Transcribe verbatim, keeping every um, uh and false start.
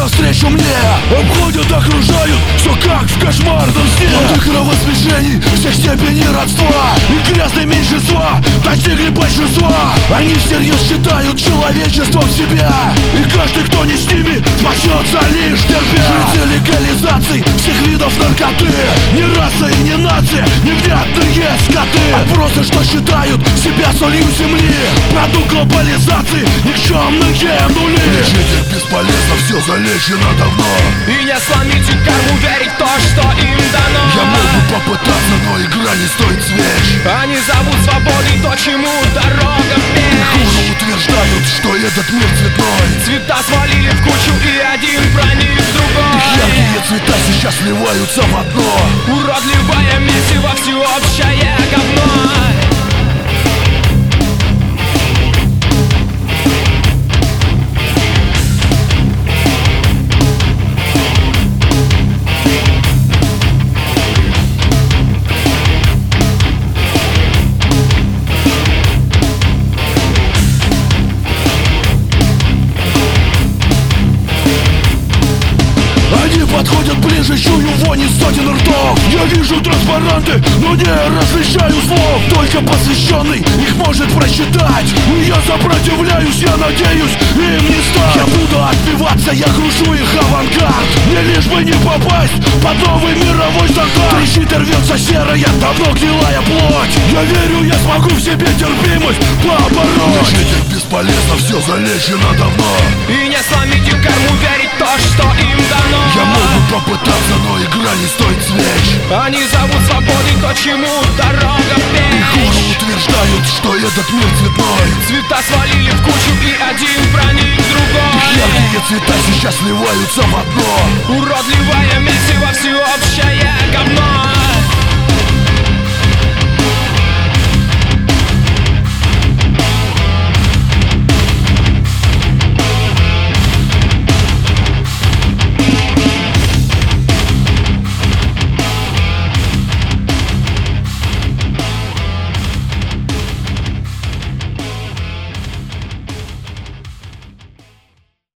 навстречу мне. Обходят, окружают, все как в кошмарном сне. От их кровосмешений всех степеней родства и грязные меньшинства достигли большинства. Они всерьез считают человечеством себя, и каждый, кто не с ними, спасется лишь терпя. Жить легализации всех видов наркоты, не раса и не нация, невнятные скоты, а просто что считают себя солью земли. Продукт глобализации, никчемные нули. Лечить их бесполезно, все залечено давно. И не сломите карму, верить в то, что им дано. Я мог бы попытаться, но игра не стоит свеч. Они зовут свободой то, чему дорога меч. Хуже утверждают, что этот мир цветной. Цвета свалили в кучу, и один проник в другой. Их яркие цвета сейчас сливаются в одно. Уродливое месиво, всеобщее говно. Подходят ближе, чую вонь из сотен ртов. Я вижу транспаранты, но не различаю слов. Только посвященный их может прочитать. И я сопротивляюсь, я надеюсь, им не стать. Я буду отбиваться, я крушу их авангард. Мне лишь бы не попасть под новый мировой стандарт. Трещит и рвется серая, давно гнилая плоть. Я верю, я смогу в себе терпимость побороть. Лечить их бесполезно, все залечено давно. И не сломите карму, верить в то, что им дано. Я мог бы попытаться, но игра не стоит свеч. Они зовут свободой то, чему дорога меч. И хуже утверждают, что этот мир цветной. Цвета свалили в кучу, и один проник в другой. Их яркие цвета сейчас сливаются в одно. Уродливое месиво, всеобщее говно.